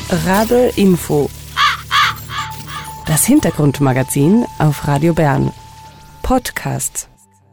Rabe Info. Das Hintergrundmagazin auf Radio Bern. Podcast.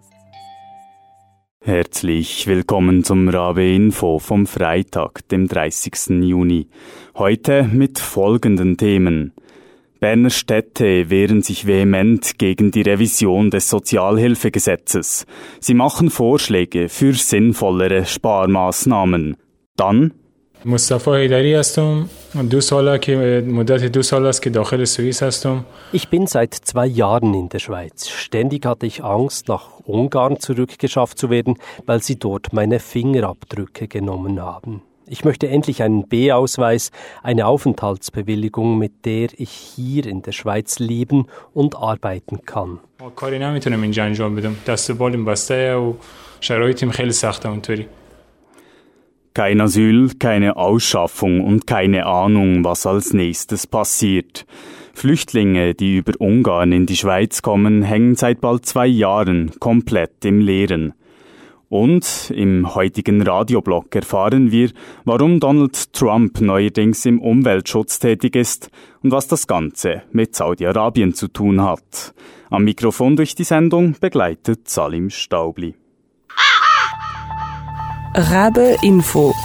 Herzlich willkommen zum Rabe Info vom Freitag, dem 30. Juni. Heute mit folgenden Themen. Berner Städte wehren sich vehement gegen die Revision des Sozialhilfegesetzes. Sie machen Vorschläge für sinnvollere Sparmaßnahmen. Dann مصطفی حیدری هستم. 2 ساله که مدت 2 سال است که داخل سوئیس هستم. Ich bin seit 2 Jahren in der Schweiz. Ständig hatte ich Angst, nach Ungarn zurückgeschafft zu werden, weil sie dort meine Fingerabdrücke genommen haben. Ich möchte endlich einen B-Ausweis, eine Aufenthaltsbewilligung, mit der ich hier in der Schweiz leben und arbeiten kann. کاری نمیتونم اینجا انجام بدم. دست و بالم بسته و شرایطم خیلی سخته اونطوری. kein Asyl, keine Ausschaffung und keine Ahnung, was als nächstes passiert. Flüchtlinge, die über Ungarn in die Schweiz kommen, hängen seit bald 2 Jahren komplett im Leeren. Und im heutigen Radioblog erfahren wir, warum Donald Trump neuerdings im Umweltschutz tätig ist und was das Ganze mit Saudi-Arabien zu tun hat. Am Mikrofon durch die Sendung begleitet Salim Staubli. Rabe Info.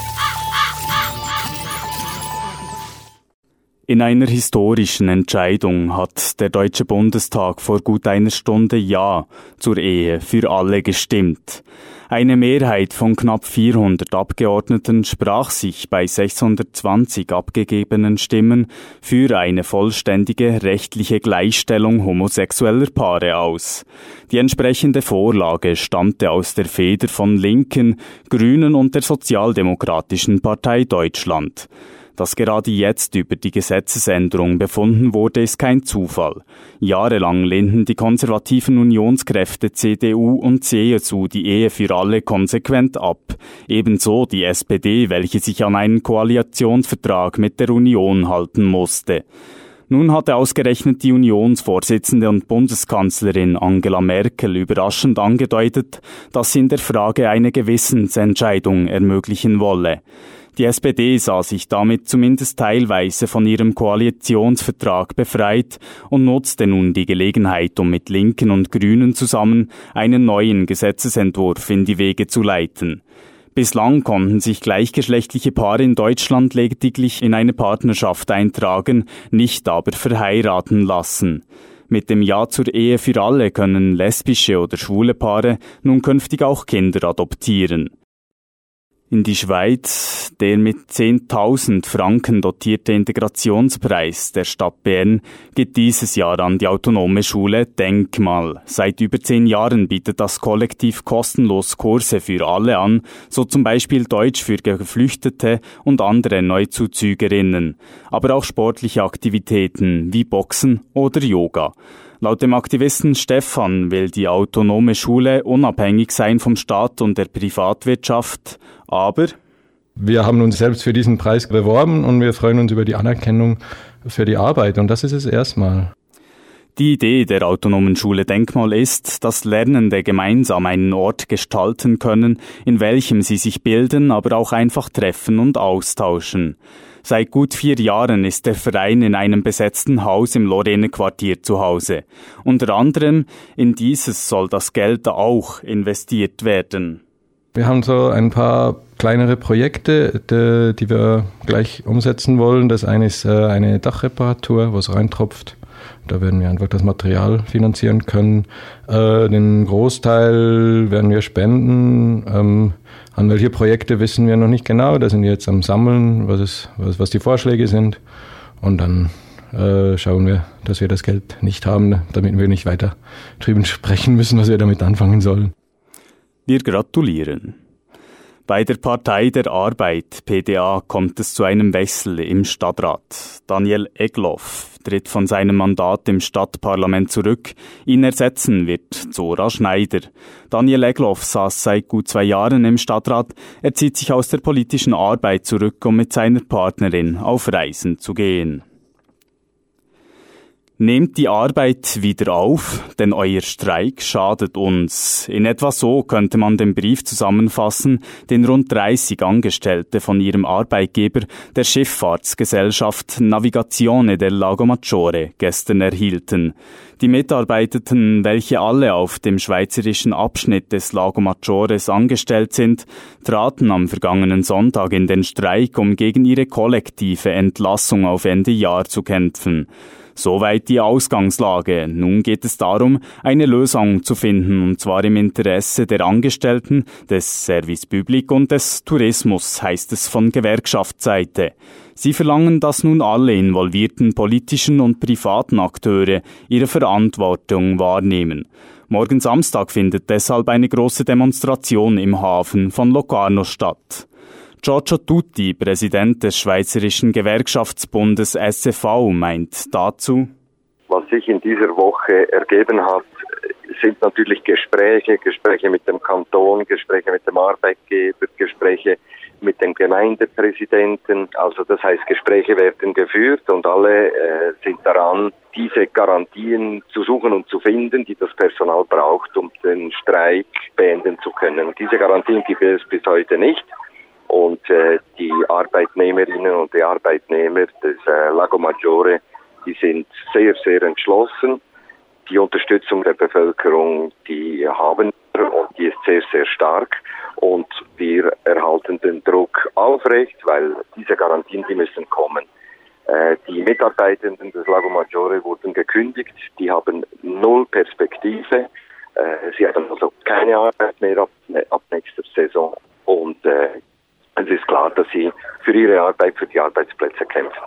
In einer historischen Entscheidung hat der Deutsche Bundestag vor gut einer Stunde Ja zur Ehe für alle gestimmt. Eine Mehrheit von knapp 400 Abgeordneten sprach sich bei 620 abgegebenen Stimmen für eine vollständige rechtliche Gleichstellung homosexueller Paare aus. Die entsprechende Vorlage stammte aus der Feder von Linken, Grünen und der Sozialdemokratischen Partei Deutschland. Dass gerade jetzt über die Gesetzesänderung befunden wurde, ist kein Zufall. Jahrelang lehnten die konservativen Unionskräfte CDU und CSU die Ehe für alle konsequent ab. Ebenso die SPD, welche sich an einen Koalitionsvertrag mit der Union halten musste. Nun hatte ausgerechnet die Unionsvorsitzende und Bundeskanzlerin Angela Merkel überraschend angedeutet, dass sie in der Frage eine Gewissensentscheidung ermöglichen wolle. Die SPD sah sich damit zumindest teilweise von ihrem Koalitionsvertrag befreit und nutzte nun die Gelegenheit, um mit Linken und Grünen zusammen einen neuen Gesetzesentwurf in die Wege zu leiten. Bislang konnten sich gleichgeschlechtliche Paare in Deutschland lediglich in eine Partnerschaft eintragen, nicht aber verheiraten lassen. Mit dem Ja zur Ehe für alle können lesbische oder schwule Paare nun künftig auch Kinder adoptieren. In die Schweiz, der mit 10.000 Franken dotierte Integrationspreis der Stadt Bern geht dieses Jahr an die autonome Schule Denkmal. Seit über 10 Jahren bietet das Kollektiv kostenlos Kurse für alle an, so zum Beispiel Deutsch für Geflüchtete und andere Neuzuzügerinnen, aber auch sportliche Aktivitäten wie Boxen oder Yoga. Laut dem Aktivisten Stefan will die autonome Schule unabhängig sein vom Staat und der Privatwirtschaft, aber wir haben uns selbst für diesen Preis beworben und wir freuen uns über die Anerkennung für die Arbeit und das ist es erstmal. Die Idee der autonomen Schule Denkmal ist, dass Lernende gemeinsam einen Ort gestalten können, in welchem sie sich bilden, aber auch einfach treffen und austauschen. Seit gut 4 Jahren ist der Verein in einem besetzten Haus im Lorraine-Quartier zu Hause. Unter anderem in dieses soll das Geld auch investiert werden. Wir haben so ein paar kleinere Projekte, die wir gleich umsetzen wollen. Das eine ist eine Dachreparatur, wo es reintropft. Da werden wir einfach das Material finanzieren können. Den Großteil werden wir spenden. An welche Projekte wissen wir noch nicht genau. Da sind wir jetzt am Sammeln, was die Vorschläge sind. Und dann schauen wir, dass wir das Geld nicht haben, damit wir nicht weiter drüber sprechen müssen, was wir damit anfangen sollen. Wir gratulieren. Bei der Partei der Arbeit, PDA, kommt es zu einem Wechsel im Stadtrat. Daniel Egloff tritt von seinem Mandat im Stadtparlament zurück. Ihn ersetzen wird Zora Schneider. Daniel Egloff saß seit gut 2 Jahren im Stadtrat. Er zieht sich aus der politischen Arbeit zurück, um mit seiner Partnerin auf Reisen zu gehen. Nehmt die Arbeit wieder auf, denn euer Streik schadet uns. In etwa so könnte man den Brief zusammenfassen, den rund 30 Angestellte von ihrem Arbeitgeber, der Schifffahrtsgesellschaft Navigazione del Lago Maggiore, gestern erhielten. Die Mitarbeitenden, welche alle auf dem schweizerischen Abschnitt des Lago Maggiores angestellt sind, traten am vergangenen Sonntag in den Streik, um gegen ihre kollektive Entlassung auf Ende Jahr zu kämpfen. Soweit die Ausgangslage. Nun geht es darum, eine Lösung zu finden, und zwar im Interesse der Angestellten, des Service Public und des Tourismus, heißt es von Gewerkschaftsseite. Sie verlangen, dass nun alle involvierten politischen und privaten Akteure ihre Verantwortung wahrnehmen. Morgen Samstag findet deshalb eine große Demonstration im Hafen von Locarno statt. Giorgio Tutti, Präsident des Schweizerischen Gewerkschaftsbundes SEV, meint dazu: Was sich in dieser Woche ergeben hat, sind natürlich Gespräche mit dem Kanton, Gespräche mit dem Arbeitgeber, Gespräche mit dem Gemeindepräsidenten. Also das heißt, Gespräche werden geführt und alle sind daran, diese Garantien zu suchen und zu finden, die das Personal braucht, um den Streik beenden zu können. Diese Garantien gibt es bis heute nicht. Und die Arbeitnehmerinnen und die Arbeitnehmer des Lago Maggiore, die sind sehr, sehr entschlossen. Die Unterstützung der Bevölkerung, die haben wir und die ist sehr, sehr stark. Und wir erhalten den Druck aufrecht, weil diese Garantien, die müssen kommen. Die Mitarbeitenden des Lago Maggiore wurden gekündigt, die haben null Perspektive. Sie haben also keine Arbeit mehr ab nächster Saison. Und es ist klar, dass sie für ihre Arbeit, für die Arbeitsplätze kämpfen.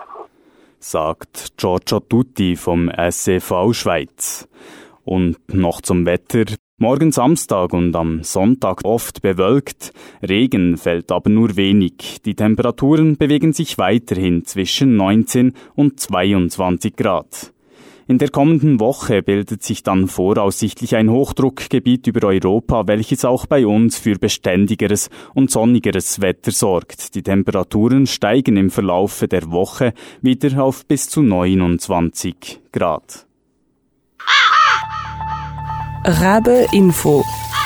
Sagt Giorgio Tutti vom SEV Schweiz. Und noch zum Wetter. Morgen Samstag und am Sonntag oft bewölkt. Regen fällt aber nur wenig. Die Temperaturen bewegen sich weiterhin zwischen 19 und 22 Grad. In der kommenden Woche bildet sich dann voraussichtlich ein Hochdruckgebiet über Europa, welches auch bei uns für beständigeres und sonnigeres Wetter sorgt. Die Temperaturen steigen im Verlaufe der Woche wieder auf bis zu 29 Grad. Rabe Info.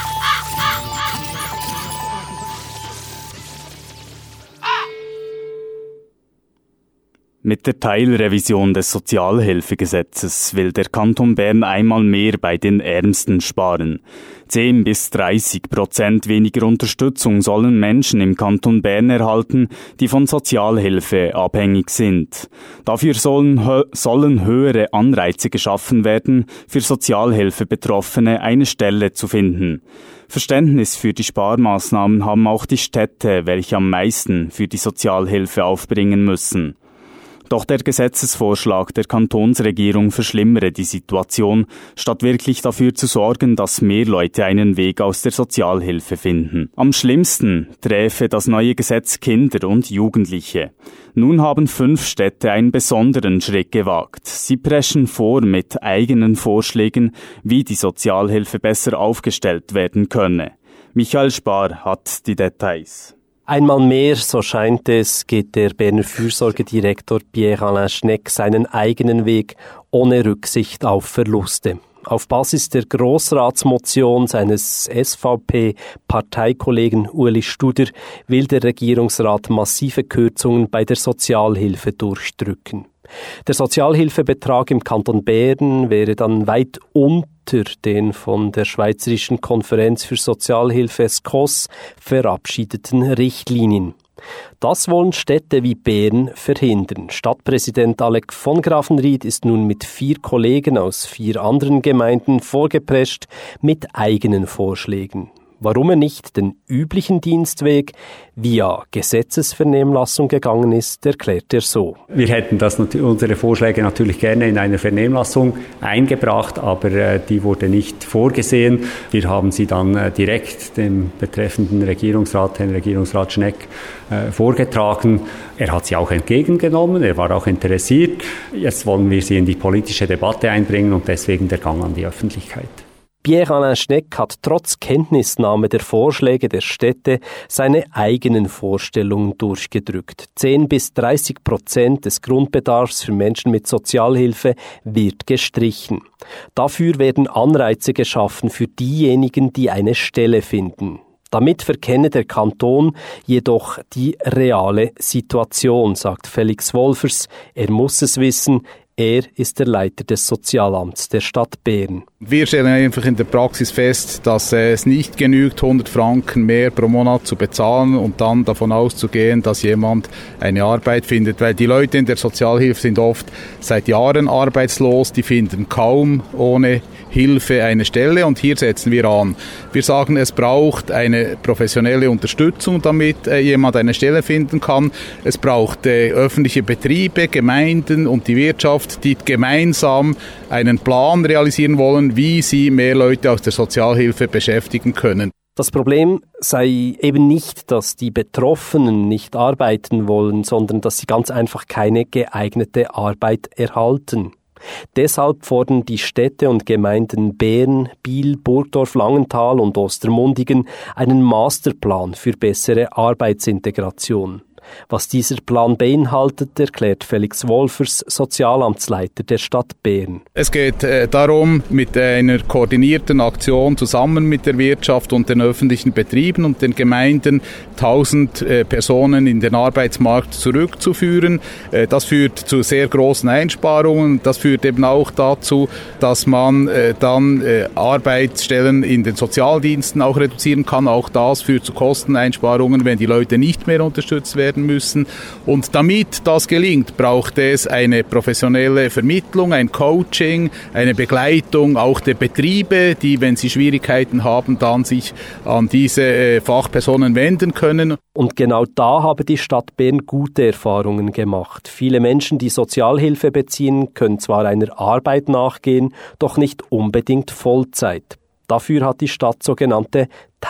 Mit der Teilrevision des Sozialhilfegesetzes will der Kanton Bern einmal mehr bei den Ärmsten sparen. 10-30% weniger Unterstützung sollen Menschen im Kanton Bern erhalten, die von Sozialhilfe abhängig sind. Dafür sollen höhere Anreize geschaffen werden, für Sozialhilfebetroffene eine Stelle zu finden. Verständnis für die Sparmaßnahmen haben auch die Städte, welche am meisten für die Sozialhilfe aufbringen müssen. Doch der Gesetzesvorschlag der Kantonsregierung verschlimmere die Situation, statt wirklich dafür zu sorgen, dass mehr Leute einen Weg aus der Sozialhilfe finden. Am schlimmsten träfe das neue Gesetz Kinder und Jugendliche. Nun haben 5 Städte einen besonderen Schritt gewagt. Sie preschen vor mit eigenen Vorschlägen, wie die Sozialhilfe besser aufgestellt werden könne. Michael Spar hat die Details. Einmal mehr, so scheint es, geht der Berner Fürsorgedirektor Pierre-Alain Schnegg seinen eigenen Weg ohne Rücksicht auf Verluste. Auf Basis der Grossratsmotion seines SVP-Parteikollegen Ueli Studer will der Regierungsrat massive Kürzungen bei der Sozialhilfe durchdrücken. Der Sozialhilfebetrag im Kanton Bern wäre dann weit unter den von der Schweizerischen Konferenz für Sozialhilfe SKOS verabschiedeten Richtlinien. Das wollen Städte wie Bern verhindern. Stadtpräsident Alec von Grafenried ist nun mit 4 Kollegen aus 4 anderen Gemeinden vorgeprescht mit eigenen Vorschlägen. Warum er nicht den üblichen Dienstweg via Gesetzesvernehmlassung gegangen ist, erklärt er so. Wir hätten unsere Vorschläge natürlich gerne in einer Vernehmlassung eingebracht, aber die wurde nicht vorgesehen. Wir haben sie dann direkt dem betreffenden Regierungsrat, Herrn Regierungsrat Schnegg, vorgetragen. Er hat sie auch entgegengenommen, er war auch interessiert. Jetzt wollen wir sie in die politische Debatte einbringen und deswegen der Gang an die Öffentlichkeit. Pierre-Alain Schnegg hat trotz Kenntnisnahme der Vorschläge der Städte seine eigenen Vorstellungen durchgedrückt. 10-30% des Grundbedarfs für Menschen mit Sozialhilfe wird gestrichen. Dafür werden Anreize geschaffen für diejenigen, die eine Stelle finden. Damit verkenne der Kanton jedoch die reale Situation, sagt Felix Wolfers. Er muss es wissen. Er ist der Leiter des Sozialamts der Stadt Bern. Wir stellen einfach in der Praxis fest, dass es nicht genügt, 100 Franken mehr pro Monat zu bezahlen und dann davon auszugehen, dass jemand eine Arbeit findet. Weil die Leute in der Sozialhilfe sind oft seit Jahren arbeitslos, die finden kaum ohne Hilfe eine Stelle und hier setzen wir an. Wir sagen, es braucht eine professionelle Unterstützung, damit jemand eine Stelle finden kann. Es braucht öffentliche Betriebe, Gemeinden und die Wirtschaft, die gemeinsam einen Plan realisieren wollen, wie sie mehr Leute aus der Sozialhilfe beschäftigen können. Das Problem sei eben nicht, dass die Betroffenen nicht arbeiten wollen, sondern dass sie ganz einfach keine geeignete Arbeit erhalten. Deshalb fordern die Städte und Gemeinden Bern, Biel, Burgdorf, Langenthal und Ostermundigen einen Masterplan für bessere Arbeitsintegration. Was dieser Plan beinhaltet, erklärt Felix Wolfers, Sozialamtsleiter der Stadt Bern. Es geht darum, mit einer koordinierten Aktion zusammen mit der Wirtschaft und den öffentlichen Betrieben und den Gemeinden 1000 Personen in den Arbeitsmarkt zurückzuführen. Das führt zu sehr großen Einsparungen. Das führt eben auch dazu, dass man dann Arbeitsstellen in den Sozialdiensten auch reduzieren kann. Auch das führt zu Kosteneinsparungen, wenn die Leute nicht mehr unterstützt werden müssen. Und damit das gelingt, braucht es eine professionelle Vermittlung, ein Coaching, eine Begleitung auch der Betriebe, die, wenn sie Schwierigkeiten haben, dann sich an diese Fachpersonen wenden können. Und genau da habe die Stadt Bern gute Erfahrungen gemacht. Viele Menschen, die Sozialhilfe beziehen, können zwar einer Arbeit nachgehen, doch nicht unbedingt Vollzeit. Dafür hat die Stadt sogenannte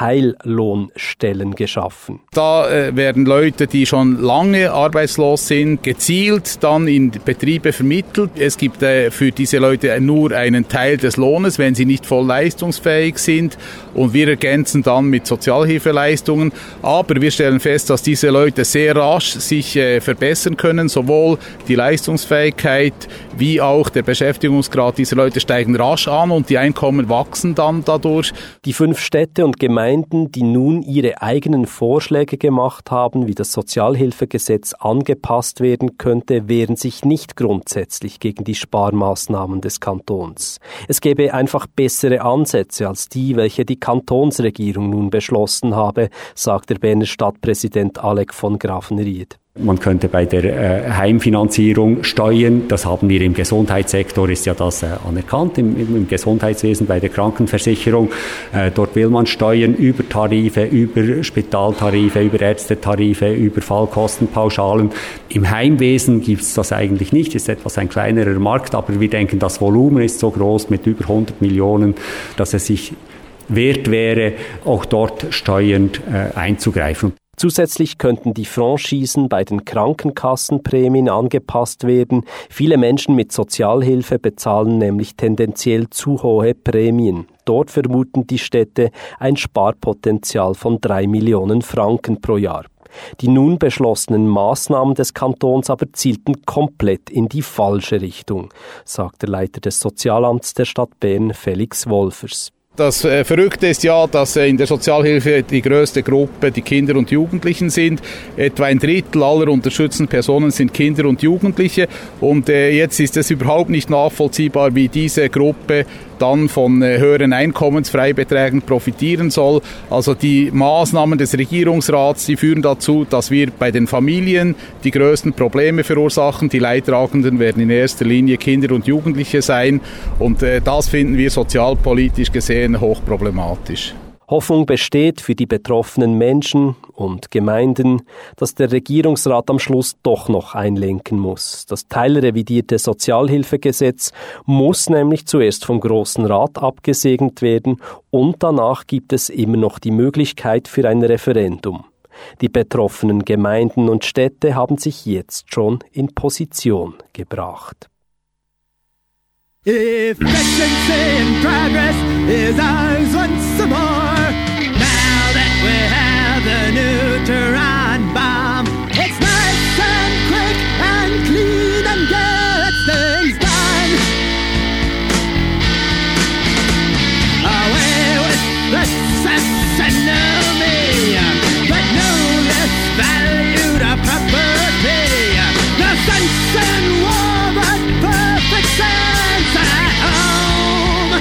Teillohnstellen geschaffen. Da werden Leute, die schon lange arbeitslos sind, gezielt dann in Betriebe vermittelt. Es gibt für diese Leute nur einen Teil des Lohnes, wenn sie nicht voll leistungsfähig sind. Und wir ergänzen dann mit Sozialhilfeleistungen. Aber wir stellen fest, dass diese Leute sehr rasch sich verbessern können. Sowohl die Leistungsfähigkeit wie auch der Beschäftigungsgrad dieser Leute steigen rasch an und die Einkommen wachsen dann dadurch. Die 5 Städte und Gemeinden, die nun ihre eigenen Vorschläge gemacht haben, wie das Sozialhilfegesetz angepasst werden könnte, wehren sich nicht grundsätzlich gegen die Sparmaßnahmen des Kantons. Es gäbe einfach bessere Ansätze als die, welche die Kantonsregierung nun beschlossen habe, sagt der Berner Stadtpräsident Alec von Grafenried. Man könnte bei der Heimfinanzierung steuern, das haben wir im Gesundheitssektor, ist ja das anerkannt, im Gesundheitswesen, bei der Krankenversicherung. Dort will man steuern über Tarife, über Spitaltarife, über Ärztetarife, über Fallkostenpauschalen. Im Heimwesen gibt es das eigentlich nicht, ist etwas ein kleinerer Markt, aber wir denken, das Volumen ist so groß mit über 100 Millionen, dass es sich wert wäre, auch dort steuernd einzugreifen. Zusätzlich könnten die Franchisen bei den Krankenkassenprämien angepasst werden. Viele Menschen mit Sozialhilfe bezahlen nämlich tendenziell zu hohe Prämien. Dort vermuten die Städte ein Sparpotenzial von 3 Millionen Franken pro Jahr. Die nun beschlossenen Maßnahmen des Kantons aber zielten komplett in die falsche Richtung, sagt der Leiter des Sozialamts der Stadt Bern, Felix Wolfers. Das Verrückte ist ja, dass in der Sozialhilfe die größte Gruppe die Kinder und Jugendlichen sind. Etwa 1/3 aller unterstützten Personen sind Kinder und Jugendliche. Und jetzt ist es überhaupt nicht nachvollziehbar, wie diese Gruppe dann von höheren Einkommensfreibeträgen profitieren soll. Also die Maßnahmen des Regierungsrats, die führen dazu, dass wir bei den Familien die größten Probleme verursachen. Die Leidtragenden werden in erster Linie Kinder und Jugendliche sein. Und das finden wir sozialpolitisch gesehen hochproblematisch. Hoffnung besteht für die betroffenen Menschen und Gemeinden, dass der Regierungsrat am Schluss doch noch einlenken muss. Das teilrevidierte Sozialhilfegesetz muss nämlich zuerst vom Grossen Rat abgesegnet werden und danach gibt es immer noch die Möglichkeit für ein Referendum. Die betroffenen Gemeinden und Städte haben sich jetzt schon in Position gebracht. Efficiency and progress is ours once more. Now that we have the neutron bomb, it's nice and quick and clean and gets things done. Away with the sensational me, but no less valued a property. No sense in war, but perfect sense at home.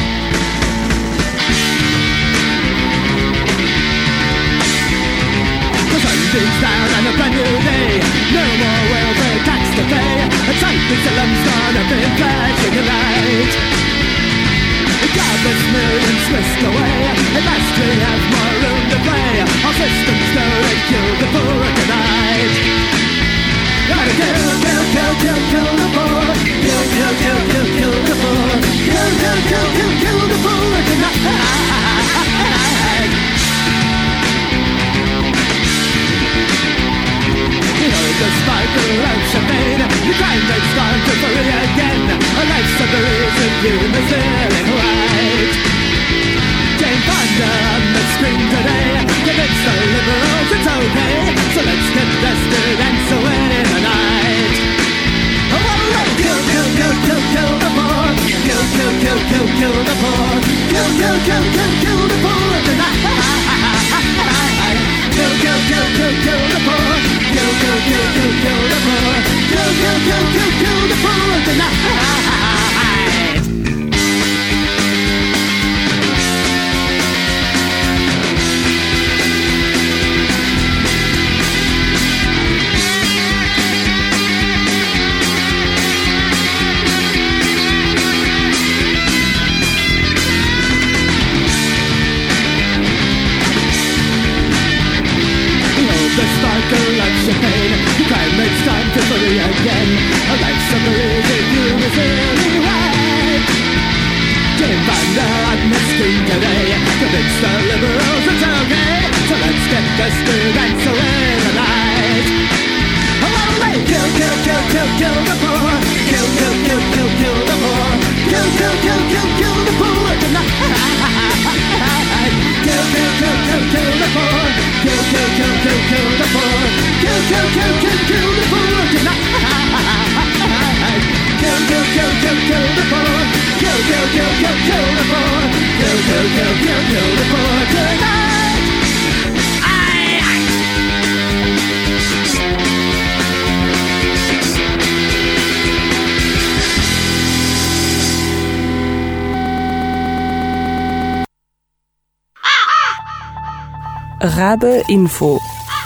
The sun beats down on a brand new day. No more welfare tax to pay. And Jerusalem's gonna be flashing a light. Godless millions whisked away. At last we have more room to play. Our systems go and kill the poor tonight. Gotta kill, kill, kill, kill, kill the poor. Kill, kill, kill, kill, kill the poor. Kill, kill, kill, kill, kill the poor tonight. You know the sparkle of champagne. The crime rate's gone to free again. A life's of the reason you are sailing right. Jane Fonda on the screen today. Convince the liberals it's okay. So let's get dusted and so away tonight. Kill, kill, kill, kill, kill the poor. Kill, kill, kill, kill, kill the poor. Kill, kill, kill, kill, kill the poor tonight. Kill, kill, kill, kill, kill the poor. Kill, kill, kill, kill, kill the poor. Kill, kill, kill, kill, kill the poor tonight. The sparkle of champagne, the crime rate's time to free again. A life summary that you were feeling right. Jane Fonda on the screen today. Convince the liberals it's okay. So let's get dusted and so in the night. Kill, kill, kill, kill, kill the poor. Kill, kill, kill, kill, kill the poor. Kill, kill, kill, kill, kill the poor tonight. Kill, kill, kill, kill, kill the poor. Kill, kill, kill, kill, kill the poor. Kill, kill, kill, kill, kill the poor tonight. Kill, kill, kill, kill, kill the poor. Kill, kill, kill, kill, kill the poor. Kill, kill, kill, kill, kill the poor tonight. Rabe Info.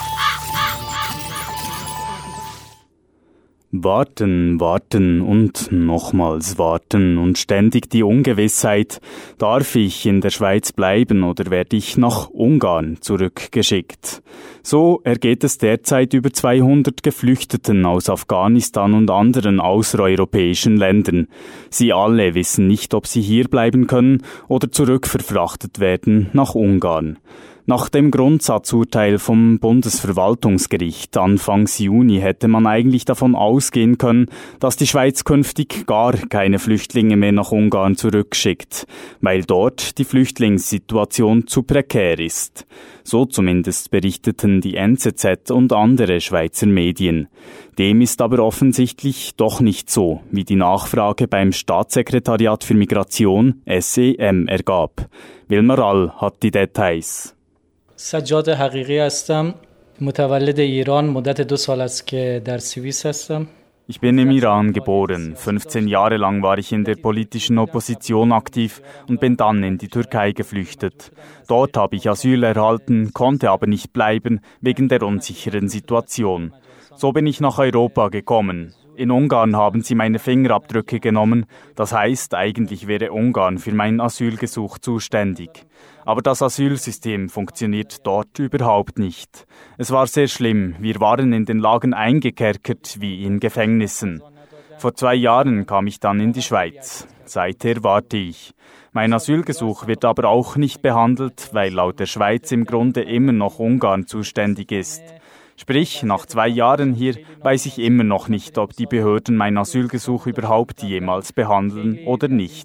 Warten, warten und nochmals warten und ständig die Ungewissheit, darf ich in der Schweiz bleiben oder werde ich nach Ungarn zurückgeschickt? So ergeht es derzeit über 200 Geflüchteten aus Afghanistan und anderen außereuropäischen Ländern. Sie alle wissen nicht, ob sie hier bleiben können oder zurückverfrachtet werden nach Ungarn. Nach dem Grundsatzurteil vom Bundesverwaltungsgericht Anfangs Juni hätte man eigentlich davon ausgehen können, dass die Schweiz künftig gar keine Flüchtlinge mehr nach Ungarn zurückschickt, weil dort die Flüchtlingssituation zu prekär ist. So zumindest berichteten die NZZ und andere Schweizer Medien. Dem ist aber offensichtlich doch nicht so, wie die Nachfrage beim Staatssekretariat für Migration SEM ergab. Wilmar Rall hat die Details. سجاد حقیقی هستم متولد ایران مدت 2 سال است که در سوئیس هستم. Ich bin im Iran geboren. 15 Jahre lang war ich in der politischen Opposition aktiv und bin dann in die Türkei geflüchtet. Dort habe ich Asyl erhalten, konnte aber nicht bleiben wegen der unsicheren Situation. So bin ich nach Europa gekommen. In Ungarn haben sie meine Fingerabdrücke genommen. Das heißt, eigentlich wäre Ungarn für mein Asylgesuch zuständig. Aber das Asylsystem funktioniert dort überhaupt nicht. Es war sehr schlimm. Wir waren in den Lagern eingekerkert wie in Gefängnissen. Vor 2 Jahren kam ich dann in die Schweiz. Seither warte ich. Mein Asylgesuch wird aber auch nicht behandelt, weil laut der Schweiz im Grunde immer noch Ungarn zuständig ist. Sprich, nach 2 Jahren hier weiß ich immer noch nicht, ob die Behörden mein Asylgesuch überhaupt jemals behandeln oder nicht.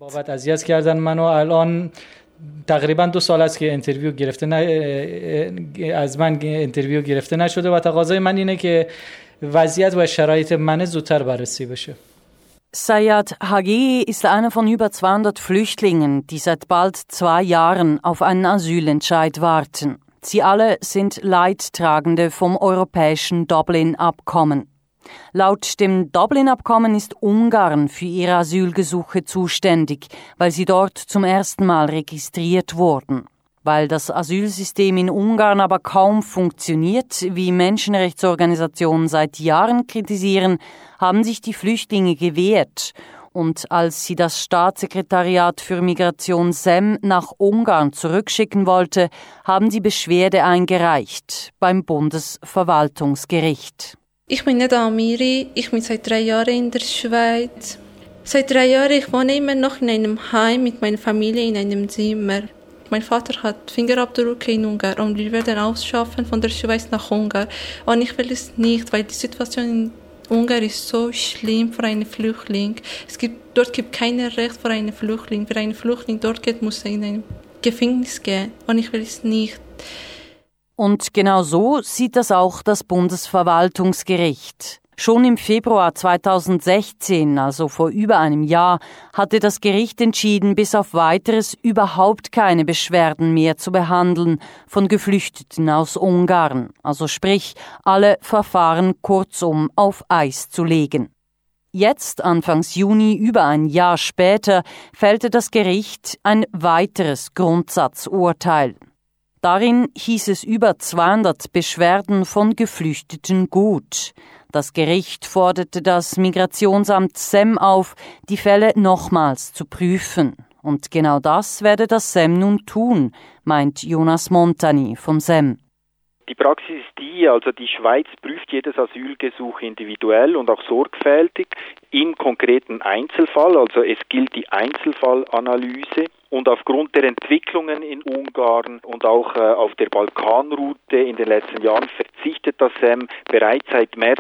تقریبا 2 سال است که از من اینترویو گرفته نشده و تقاضای من اینه که وضعیت و شرایط من زودتر بررسی بشه. Sayad Hagee ist einer von über 200 Flüchtlingen, die seit bald 2 Jahren auf einen Asylentscheid warten. Sie alle sind Leidtragende vom europäischen Dublin-Abkommen. Laut dem Dublin-Abkommen ist Ungarn für ihre Asylgesuche zuständig, weil sie dort zum ersten Mal registriert wurden. Weil das Asylsystem in Ungarn aber kaum funktioniert, wie Menschenrechtsorganisationen seit Jahren kritisieren, haben sich die Flüchtlinge gewehrt. Und als sie das Staatssekretariat für Migration SEM nach Ungarn zurückschicken wollte, haben sie Beschwerde eingereicht beim Bundesverwaltungsgericht. Ich bin Neda Amiri, ich bin seit 3 Jahren in der Schweiz. Seit 3 Jahren ich wohne immer noch in einem Heim mit meiner Familie in einem Zimmer. Mein Vater hat Fingerabdrücke in Ungarn und wir werden ausschaffen von der Schweiz nach Ungarn. Und ich will es nicht, weil die Situation in Ungarn ist so schlimm für einen Flüchtling. Dort gibt kein Recht für einen Flüchtling. Für einen Flüchtling dort geht, muss er in ein Gefängnis gehen. Und ich will es nicht. Und genau so sieht das auch das Bundesverwaltungsgericht. Schon im Februar 2016, also vor über einem Jahr, hatte das Gericht entschieden, bis auf Weiteres überhaupt keine Beschwerden mehr zu behandeln von Geflüchteten aus Ungarn, also sprich, alle Verfahren kurzum auf Eis zu legen. Jetzt, Anfangs Juni, über ein Jahr später, fällte das Gericht ein weiteres Grundsatzurteil. Darin hieß es über 200 Beschwerden von Geflüchteten gut. Das Gericht forderte das Migrationsamt SEM auf, die Fälle nochmals zu prüfen. Und genau das werde das SEM nun tun, meint Jonas Montani vom SEM. Die Praxis ist die Schweiz prüft jedes Asylgesuch individuell und auch sorgfältig im konkreten Einzelfall, also es gilt die Einzelfallanalyse. Und aufgrund der Entwicklungen in Ungarn und auch auf der Balkanroute in den letzten Jahren verzichtet das SEM bereits seit März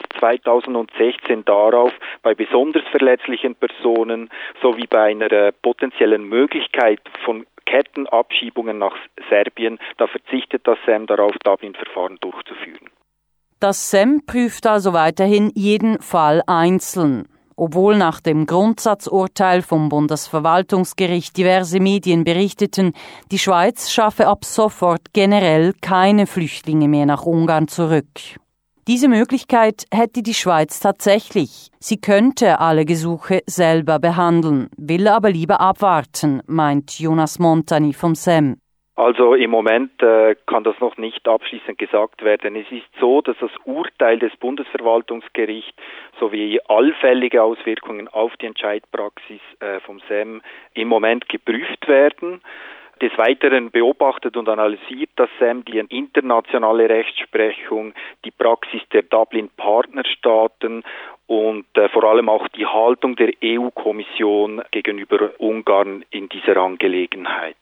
2016 darauf, bei besonders verletzlichen Personen sowie bei einer potenziellen Möglichkeit von Kettenabschiebungen nach Serbien, da verzichtet das SEM darauf, Dublin-Verfahren durchzuführen. Das SEM prüft also weiterhin jeden Fall einzeln. Obwohl nach dem Grundsatzurteil vom Bundesverwaltungsgericht diverse Medien berichteten, die Schweiz schaffe ab sofort generell keine Flüchtlinge mehr nach Ungarn zurück. Diese Möglichkeit hätte die Schweiz tatsächlich. Sie könnte alle Gesuche selber behandeln, will aber lieber abwarten, meint Jonas Montani vom SEM. Also im Moment kann das noch nicht abschließend gesagt werden. Es ist so, dass das Urteil des Bundesverwaltungsgerichts sowie allfällige Auswirkungen auf die Entscheidpraxis vom SEM im Moment geprüft werden. Des Weiteren beobachtet und analysiert das SEM die internationale Rechtsprechung, die Praxis der Dublin-Partnerstaaten und vor allem auch die Haltung der EU-Kommission gegenüber Ungarn in dieser Angelegenheit.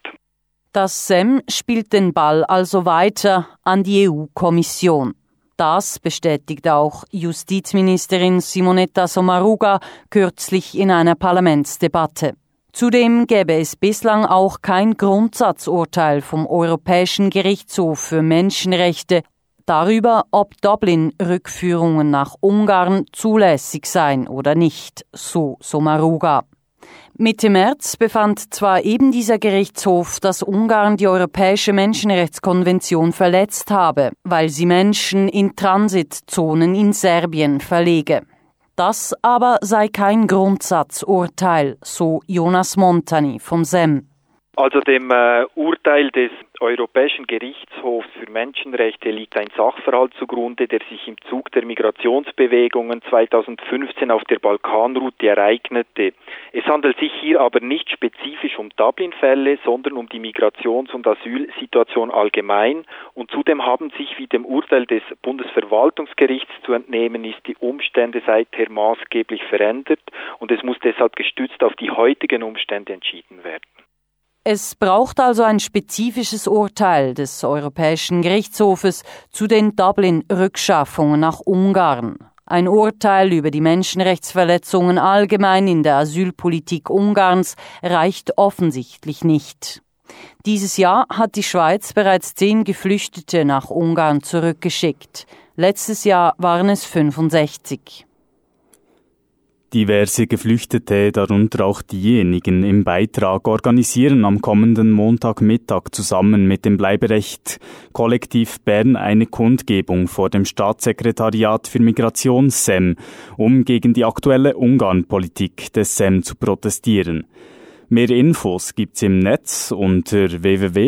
Das SEM spielt den Ball also weiter an die EU-Kommission. Das bestätigt auch Justizministerin Simonetta Sommaruga kürzlich in einer Parlamentsdebatte. Zudem gäbe es bislang auch kein Grundsatzurteil vom Europäischen Gerichtshof für Menschenrechte darüber, ob Dublin-Rückführungen nach Ungarn zulässig seien oder nicht, so Sommaruga. Mitte März befand zwar eben dieser Gerichtshof, dass Ungarn die Europäische Menschenrechtskonvention verletzt habe, weil sie Menschen in Transitzonen in Serbien verlege. Das aber sei kein Grundsatzurteil, so Jonas Montani vom SEM. Also dem Urteil des Europäischen Gerichtshofs für Menschenrechte liegt ein Sachverhalt zugrunde, der sich im Zug der Migrationsbewegungen 2015 auf der Balkanroute ereignete. Es handelt sich hier aber nicht spezifisch um Dublin-Fälle, sondern um die Migrations- und Asylsituation allgemein. Und zudem haben sich, wie dem Urteil des Bundesverwaltungsgerichts zu entnehmen ist, die Umstände seither maßgeblich verändert und es muss deshalb gestützt auf die heutigen Umstände entschieden werden. Es braucht also ein spezifisches Urteil des Europäischen Gerichtshofes zu den Dublin-Rückschaffungen nach Ungarn. Ein Urteil über die Menschenrechtsverletzungen allgemein in der Asylpolitik Ungarns reicht offensichtlich nicht. Dieses Jahr hat die Schweiz bereits 10 Geflüchtete nach Ungarn zurückgeschickt. Letztes Jahr waren es 65. Diverse Geflüchtete, darunter auch diejenigen im Beitrag, organisieren am kommenden Montagmittag zusammen mit dem Bleiberecht Kollektiv Bern eine Kundgebung vor dem Staatssekretariat für Migration SEM, um gegen die aktuelle Ungarn-Politik des SEM zu protestieren. Mehr Infos gibt's im Netz unter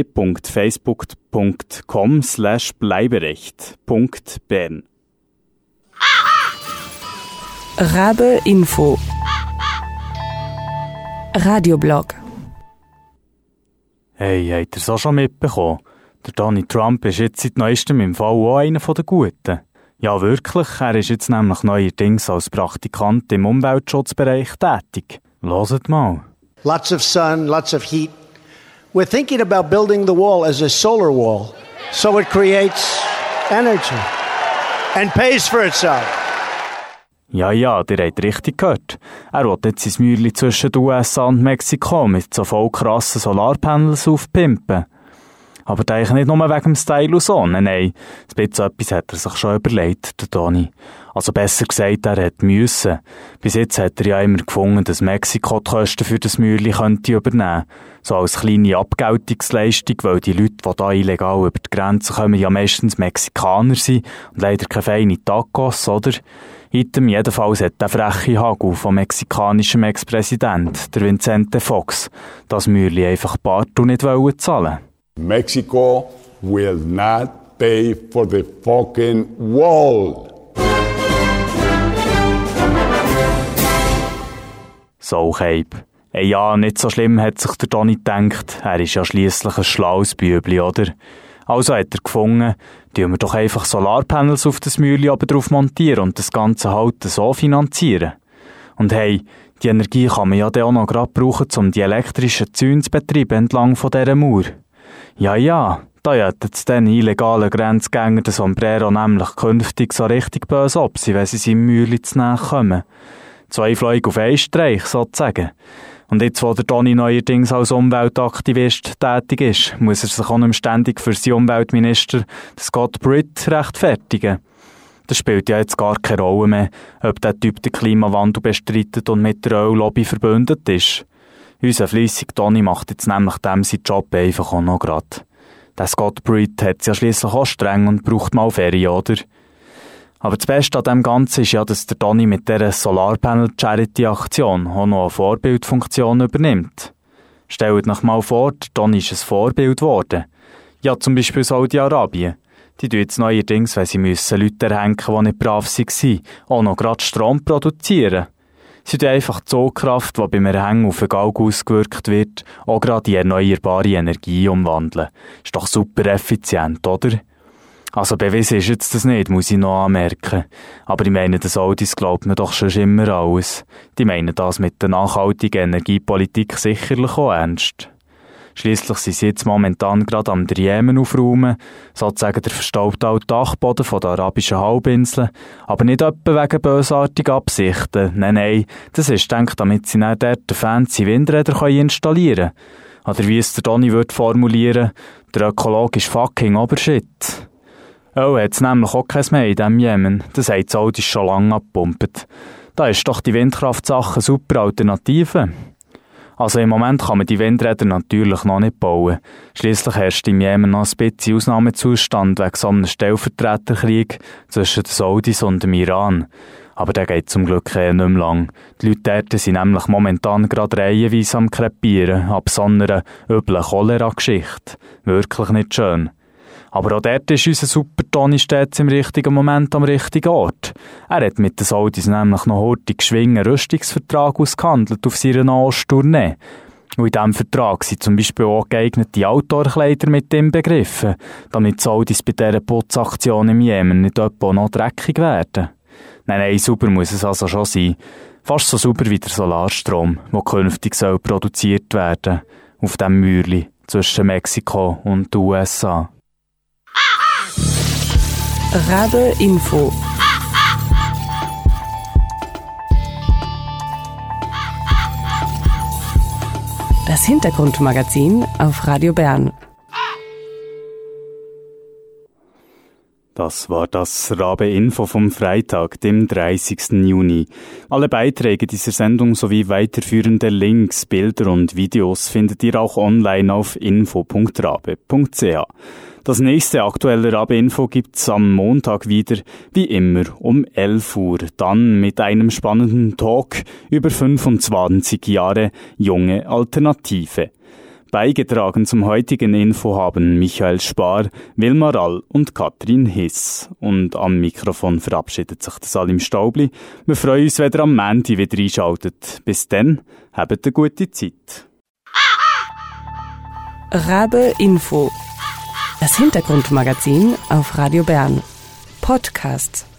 www.facebook.com/bleiberecht.bern. Rabe Info Radioblog. Hey, habt ihr es auch schon mitbekommen? Der Donald Trump ist jetzt seit neuestem im Fall auch einer der Guten. Ja, wirklich, er ist jetzt nämlich neuerdings als Praktikant im Umweltschutzbereich tätig. Hört mal. Lots of sun, lots of heat. We're thinking about building the wall as a solar wall, so it creates energy and pays for itself. Ja, ihr habt richtig gehört. Er will jetzt sein Mäuerchen zwischen den USA und Mexiko mit so voll krassen Solarpanels aufpimpen. Aber eigentlich nicht nur wegen dem Style und so, nein. Ein bisschen etwas hat er sich schon überlegt, der Toni. Also besser gesagt, er hat müssen. Bis jetzt hat er ja immer gefunden, dass Mexiko die Kosten für das Mäuerchen könnte übernehmen. So als kleine Abgeltungsleistung, weil die Leute, die da illegal über die Grenze kommen, ja meistens Mexikaner sind und leider keine feinen Tacos, oder? Jedenfalls hat der freche Hagel vom mexikanischen Ex-Präsident, der Vicente Fox, das Mäuerchen einfach partout nicht zahlen. Mexico will not pay for the fucking wall. So, Keib. Ja, nicht so schlimm hat sich der Donny gedacht. Er ist ja schliesslich ein schlaues Bübli, oder? Also hat er gefunden, tun wir doch einfach Solarpanels auf das Mäuerchen oben drauf montieren und das Ganze halt so finanzieren. Und hey, die Energie kann man ja dann auch noch gerade brauchen, um die elektrischen Zäune zu betreiben entlang von dieser Mauer. Ja, da hätten es den illegalen Grenzgänger den Sombrero nämlich künftig so richtig böse ob sie, wenn sie seinem Mäuerchen zu nahe kommen. 2 Fliegen auf einen Streich, sozusagen. Und jetzt, wo der Toni neuerdings als Umweltaktivist tätig ist, muss er sich auch nicht ständig für seinen Umweltminister, Scott Britt, rechtfertigen. Das spielt ja jetzt gar keine Rolle mehr, ob der Typ den Klimawandel bestreitet und mit der Öllobby verbündet ist. Unser fleissig Toni macht jetzt nämlich dem seinen Job einfach auch noch grad. Der Scott Britt hat es ja schliesslich auch streng und braucht mal Ferien, oder? Aber das Beste an dem Ganzen ist ja, dass der Toni mit dieser Solarpanel-Charity-Aktion auch noch eine Vorbildfunktion übernimmt. Stellt euch mal vor, der Toni ist ein Vorbild geworden. Ja, zum Beispiel Saudi-Arabien. Die tun jetzt neuerdings, wenn sie müssen Leute erhängen, die nicht brav waren, auch noch gerade Strom produzieren. Sie tun einfach die Zugkraft, die beim Erhängen auf den Galg ausgewirkt wird, auch gerade in erneuerbare Energie umwandeln. Ist doch super effizient, oder? Also bewiesen ist jetzt das nicht, muss ich noch anmerken. Aber ich meine, den Saudis glaubt man doch schon immer alles. Die meinen das mit der nachhaltigen Energiepolitik sicherlich auch ernst. Schliesslich sind sie jetzt momentan gerade am Jemen aufräumen, sozusagen der verstaubte alte Dachboden von der arabischen Halbinsel, aber nicht etwa wegen bösartiger Absichten. Nein, das ist gedacht, damit sie dann dort fancy Windräder installieren können. Oder wie es der Donny würde formulieren, der ökologische fucking Obershit. Oh, hat's nämlich auch keins mehr in diesem Jemen. Das hat die Saudis schon lange abgepumpt. Da ist doch die Windkraftsache super Alternative. Also im Moment kann man die Windräder natürlich noch nicht bauen. Schliesslich herrscht im Jemen noch ein bisschen Ausnahmezustand wegen so einem Stellvertreterkrieg zwischen den Saudis und dem Iran. Aber der geht zum Glück nicht mehr lang. Die Leute dort sind nämlich momentan gerade reihenweise am Krepieren, ab so einer üblen Cholera-Geschichte. Wirklich nicht schön. Aber auch dort ist unser super Toni stets im richtigen Moment am richtigen Ort. Er hat mit den Saudis nämlich noch hurtig geschwingen Rüstungsvertrag ausgehandelt auf seiner Nahosttournee. Und in diesem Vertrag sind zum Beispiel auch geeignete Outdoor-Kleider mit inbegriffen, damit die Saudis bei dieser Putzaktion im Jemen nicht etwa noch dreckig werden. Nein, sauber muss es also schon sein. Fast so sauber wie der Solarstrom, der künftig produziert werden soll. auf dem Mürli zwischen Mexiko und den USA. Rabe Info. Das Hintergrundmagazin auf Radio Bern. Das war das Rabe-Info vom Freitag, dem 30. Juni. Alle Beiträge dieser Sendung sowie weiterführende Links, Bilder und Videos findet ihr auch online auf info.rabe.ch. Das nächste aktuelle Rabe-Info gibt's am Montag wieder, wie immer, um 11 Uhr. Dann mit einem spannenden Talk über 25 Jahre junge Alternative. Beigetragen zum heutigen Info haben Michael Spar, Wilma Rall und Katrin Hiss. Und am Mikrofon verabschiedet sich Salim Staubli. Wir freuen uns, wenn ihr am Montag wieder einschaltet. Bis dann, habt eine gute Zeit. Rabe Info. Das Hintergrundmagazin auf Radio Bern. Podcasts.